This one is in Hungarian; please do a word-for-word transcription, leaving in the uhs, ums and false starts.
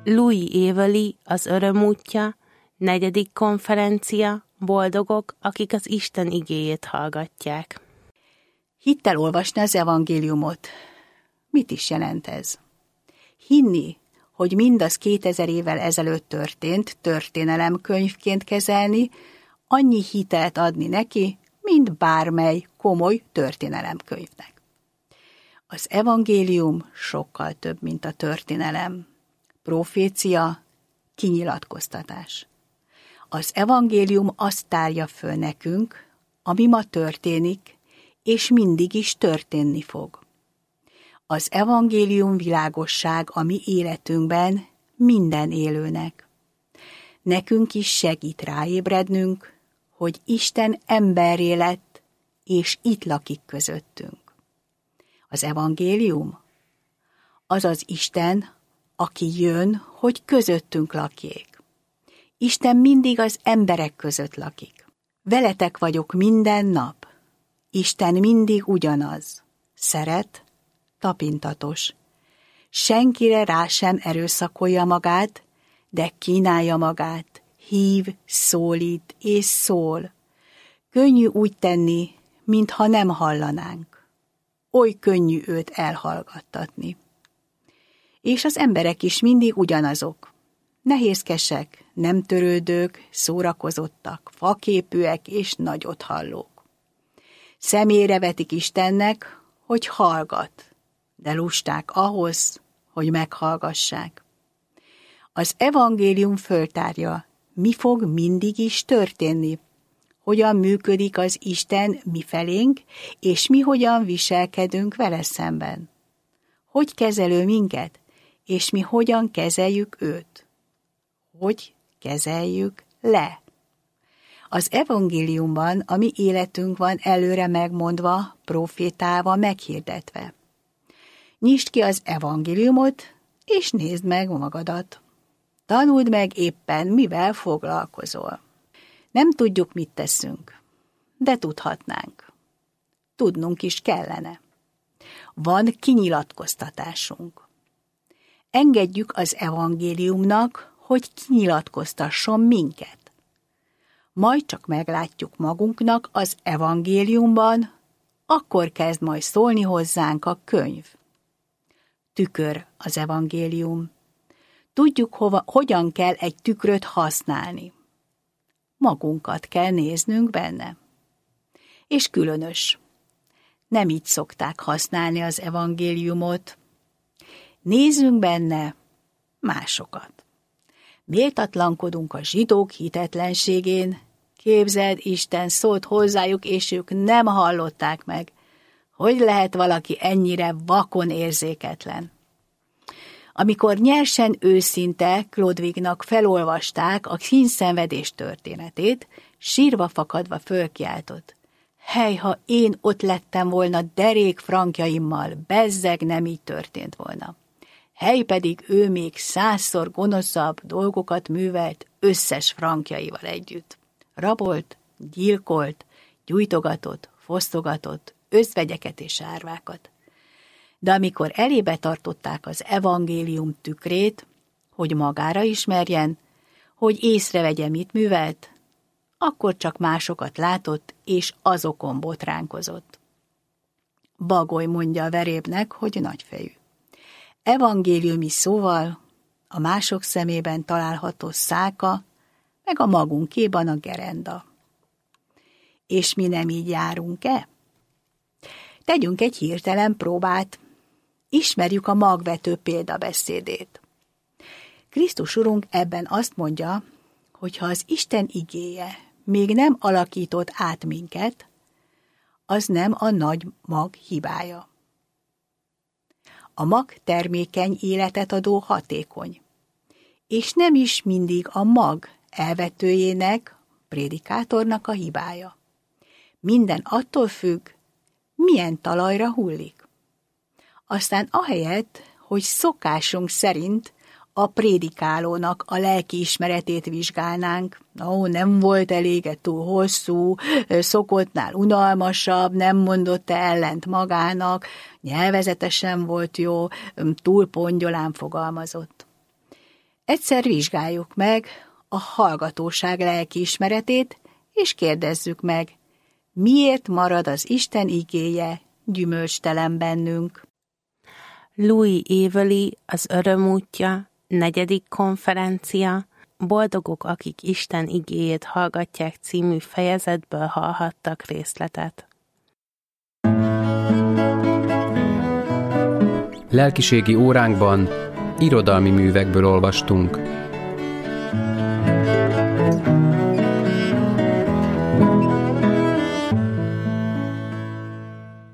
Louis Evely, az Öröm útja, negyedik konferencia, boldogok, akik az Isten igéjét hallgatják. Hittel olvasni az evangéliumot. Mit is jelent ez? Hinni, hogy mindaz kétezer évvel ezelőtt történt, történelemkönyvként kezelni, annyi hitelt adni neki, mint bármely komoly történelemkönyvnek. Az evangélium sokkal több, mint a történelem. Profécia, kinyilatkoztatás. Az evangélium azt tárja föl nekünk, ami ma történik, és mindig is történni fog. Az evangélium világosság a mi életünkben minden élőnek. Nekünk is segít ráébrednünk, hogy Isten emberré lett, és itt lakik közöttünk. Az evangélium? Az az Isten, aki jön, hogy közöttünk lakjék. Isten mindig az emberek között lakik. Veletek vagyok minden nap. Isten mindig ugyanaz. Szeret, tapintatos. Senkire rá sem erőszakolja magát, de kínálja magát, hív, szólít és szól. Könnyű úgy tenni, mintha nem hallanánk. Oly könnyű őt elhallgattatni. És az emberek is mindig ugyanazok. Nehézkesek, nem törődők, szórakozottak, faképűek és nagyothallók. Szemére vetik Istennek, hogy hallgat, de lusták ahhoz, hogy meghallgassák. Az evangélium föltárja, mi fog mindig is történni, hogyan működik az Isten mifelénk, és mi hogyan viselkedünk vele szemben. Hogy kezelő minket, és mi hogyan kezeljük őt. Hogy kezeljük le. Az evangéliumban a mi életünk van előre megmondva, profétálva, meghirdetve. Nyisd ki az evangéliumot, és nézd meg magadat. Tanuld meg éppen, mivel foglalkozol. Nem tudjuk, mit teszünk, de tudhatnánk. Tudnunk is kellene. Van kinyilatkoztatásunk. Engedjük az evangéliumnak, hogy kinyilatkoztasson minket. Majd csak meglátjuk magunknak az evangéliumban, akkor kezd majd szólni hozzánk a könyv. Tükör az evangélium. Tudjuk, hova, hogyan kell egy tükröt használni. Magunkat kell néznünk benne. És különös. Nem így szokták használni az evangéliumot. Nézzünk benne másokat. Méltatlankodunk a zsidók hitetlenségén. Képzeld, Isten szólt hozzájuk, és ők nem hallották meg. Hogy lehet valaki ennyire vakon érzéketlen? Amikor nyersen őszinte Klodvignak felolvasták a kínszenvedés történetét, sírva fakadva fölkiáltott. Hely, ha én ott lettem volna derék frankjaimmal, bezzeg nem így történt volna. Hely pedig ő még százszor gonoszabb dolgokat művelt összes frankjaival együtt. Rabolt, gyilkolt, gyújtogatott, fosztogatott, özvegyeket és árvákat. De amikor elébe tartották az evangélium tükrét, hogy magára ismerjen, hogy észrevegye, mit művelt, akkor csak másokat látott, és azokon botránkozott. Bagoly mondja a verébnek, hogy nagyfejű. Evangéliumi szóval a mások szemében található száka, meg a magunkéban a gerenda. És mi nem így járunk-e? Tegyünk egy hirtelen próbát. Ismerjük a magvető példabeszédét. Krisztus Urunk ebben azt mondja, hogy ha az Isten igéje még nem alakított át minket, az nem a nagy mag hibája. A mag termékeny életet adó hatékony, és nem is mindig a mag elvetőjének, prédikátornak a hibája. Minden attól függ, milyen talajra hullik. Aztán ahelyett, hogy szokásunk szerint a prédikálónak a lelkiismeretét vizsgálnánk, ó, nem volt elége túl hosszú, szokottnál unalmasabb, nem mondott ellent magának, nyelvezete sem volt jó, túl pongyolán fogalmazott. Egyszer vizsgáljuk meg a hallgatóság lelkiismeretét, és kérdezzük meg, miért marad az Isten igéje gyümölcstelen bennünk. Louis Evely, az Öröm útja, negyedik konferencia, Boldogok, akik Isten igéjét hallgatják című fejezetből hallhattak részletet. Lelkiségi óránkban irodalmi művekből olvastunk.